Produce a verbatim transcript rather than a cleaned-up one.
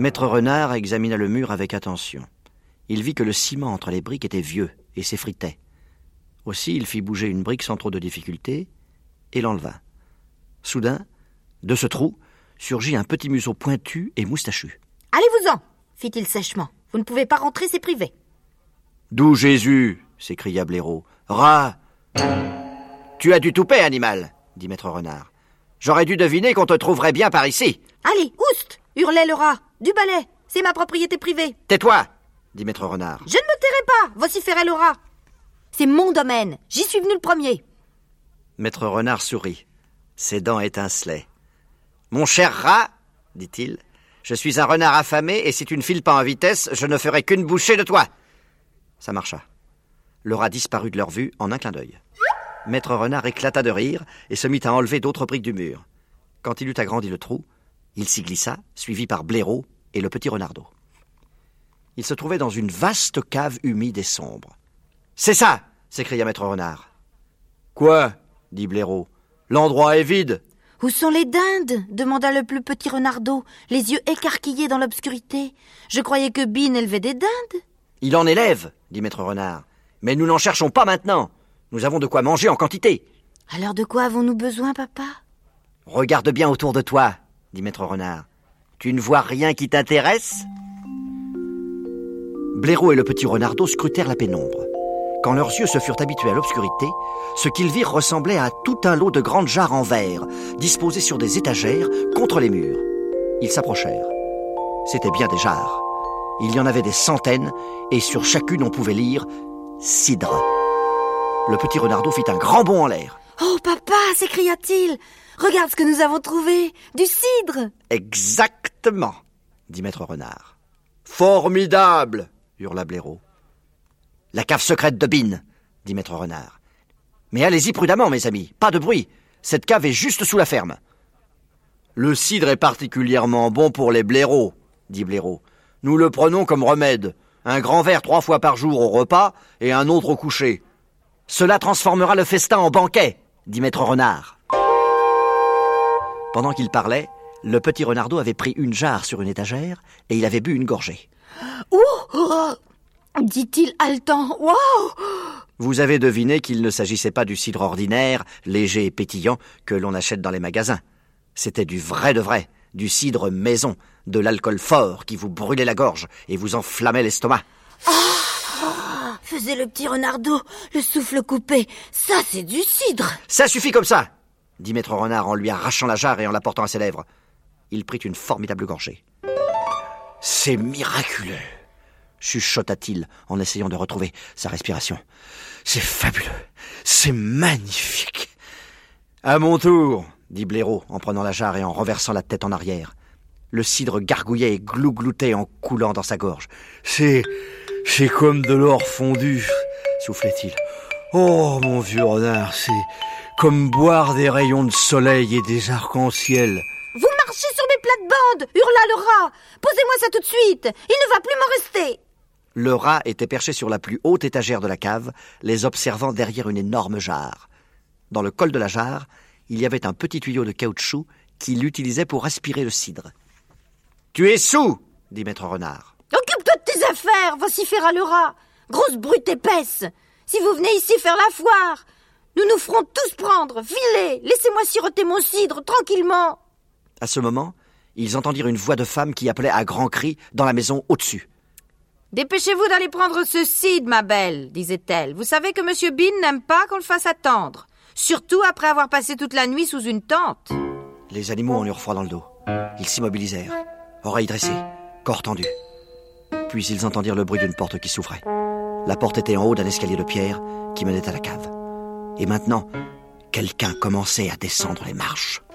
Maître Renard examina le mur avec attention. Il vit que le ciment entre les briques était vieux et s'effritait. Aussi, il fit bouger une brique sans trop de difficulté et l'enleva. Soudain, de ce trou, surgit un petit museau pointu et moustachu. « Allez-vous-en » fit-il sèchement. « Vous ne pouvez pas rentrer, c'est privé. »« D'où Jésus » s'écria Blaireau. « Rat !»« Tu as du toupet, animal » dit Maître Renard. « J'aurais dû deviner qu'on te trouverait bien par ici. »« Allez, oust !» hurlait le rat. « Du balai, c'est ma propriété privée. »« Tais-toi » dit Maître Renard. « Je ne me tairai pas » vociférait le rat. « C'est mon domaine, j'y suis venu le premier. » Maître Renard sourit. Ses dents étincelaient. « Mon cher rat, dit-il, je suis un renard affamé et si tu ne files pas en vitesse, je ne ferai qu'une bouchée de toi. » Ça marcha. Le rat disparut de leur vue en un clin d'œil. Maître Renard éclata de rire et se mit à enlever d'autres briques du mur. Quand il eut agrandi le trou, il s'y glissa, suivi par Blaireau et le petit renardeau. Il se trouvait dans une vaste cave humide et sombre. « C'est ça !» s'écria Maître Renard. « Quoi ?» dit Blaireau. « L'endroit est vide. »« Où sont les dindes ?» demanda le plus petit renardeau, les yeux écarquillés dans l'obscurité. « Je croyais que Bin élevait des dindes. »« Il en élève, dit Maître Renard. Mais nous n'en cherchons pas maintenant. Nous avons de quoi manger en quantité. »« Alors de quoi avons-nous besoin, papa ?»« Regarde bien autour de toi, dit Maître Renard. Tu ne vois rien qui t'intéresse ?» Blaireau et le petit renardeau scrutèrent la pénombre. Quand leurs yeux se furent habitués à l'obscurité, ce qu'ils virent ressemblait à tout un lot de grandes jarres en verre, disposées sur des étagères contre les murs. Ils s'approchèrent. C'étaient bien des jarres. Il y en avait des centaines, et sur chacune on pouvait lire « cidre ». Le petit renardeau fit un grand bond en l'air. « Oh, papa !» s'écria-t-il. « Regarde ce que nous avons trouvé, du cidre !»« Exactement !» dit Maître Renard. « Formidable !» hurla Blaireau. « La cave secrète de Bin !» dit Maître Renard. « Mais allez-y prudemment, mes amis, pas de bruit. Cette cave est juste sous la ferme. »« Le cidre est particulièrement bon pour les blaireaux, » dit Blaireau. « Nous le prenons comme remède. Un grand verre trois fois par jour au repas et un autre au coucher. Cela transformera le festin en banquet, » dit Maître Renard. Pendant qu'il parlait, le petit renardeau avait pris une jarre sur une étagère et il avait bu une gorgée. « Ouh !» dit-il haletant. « Wow !» Vous avez deviné qu'il ne s'agissait pas du cidre ordinaire, léger et pétillant, que l'on achète dans les magasins. C'était du vrai de vrai, du cidre maison, de l'alcool fort qui vous brûlait la gorge et vous enflammait l'estomac. Ah, faisait le petit renardeau, le souffle coupé. Ça, c'est du cidre. Ça suffit comme ça, dit Maître Renard en lui arrachant la jarre et en la portant à ses lèvres. Il prit une formidable gorgée. C'est miraculeux, chuchota-t-il en essayant de retrouver sa respiration. C'est fabuleux, c'est magnifique. À mon tour, dit Blaireau en prenant la jarre et en renversant la tête en arrière. Le cidre gargouillait et glougloutait en coulant dans sa gorge. C'est... c'est comme de l'or fondu, soufflait-il. Oh, mon vieux renard, c'est comme boire des rayons de soleil et des arcs-en-ciel. Vous marchez sur mes plates-bandes, hurla le rat. Posez-moi ça tout de suite, il ne va plus m'en rester. Le rat était perché sur la plus haute étagère de la cave, les observant derrière une énorme jarre. Dans le col de la jarre, il y avait un petit tuyau de caoutchouc qu'il utilisait pour aspirer le cidre. « Tu es saoul !» dit Maître Renard. « Occupe-toi de tes affaires !» vociféra le rat. « Grosse brute épaisse ! Si vous venez ici faire la foire, nous nous ferons tous prendre. Filez, laissez-moi siroter mon cidre tranquillement. » À ce moment, ils entendirent une voix de femme qui appelait à grands cris dans la maison au-dessus. « Dépêchez-vous d'aller prendre ce cidre, ma belle, disait-elle. Vous savez que Monsieur Bin n'aime pas qu'on le fasse attendre. Surtout après avoir passé toute la nuit sous une tente. » Les animaux en eurent froid dans le dos. Ils s'immobilisèrent, oreilles dressées, corps tendus. Puis ils entendirent le bruit d'une porte qui s'ouvrait. La porte était en haut d'un escalier de pierre qui menait à la cave. Et maintenant, quelqu'un commençait à descendre les marches.